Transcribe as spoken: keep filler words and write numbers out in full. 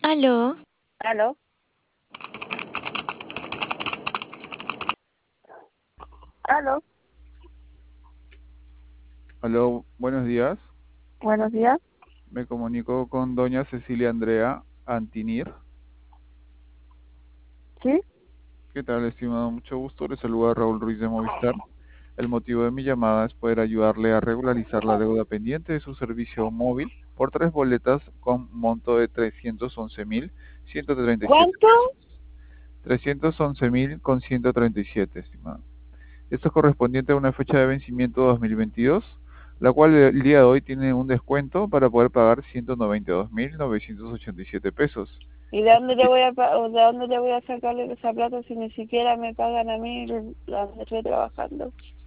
Aló, ¿Aló? ¿Aló? Aló, buenos días. Buenos días. Me comunico con doña Cecilia Andrea Antinir. ¿Sí? ¿Qué tal, estimado? Mucho gusto. Le saluda Raúl Ruiz de Movistar. El motivo de mi llamada es poder ayudarle a regularizar la deuda pendiente de su servicio móvil por tres boletas con monto de trescientos once mil ciento treinta y siete ¿Cuánto? pesos. trescientos once mil con ciento treinta y siete, estimado. Esto es correspondiente a una fecha de vencimiento dos mil veintidós, la cual el día de hoy tiene un descuento para poder pagar ciento noventa y dos mil novecientos ochenta y siete pesos. ¿Y de dónde le voy a pa- o de dónde le voy a sacar esa plata si ni siquiera me pagan a mí donde estoy trabajando?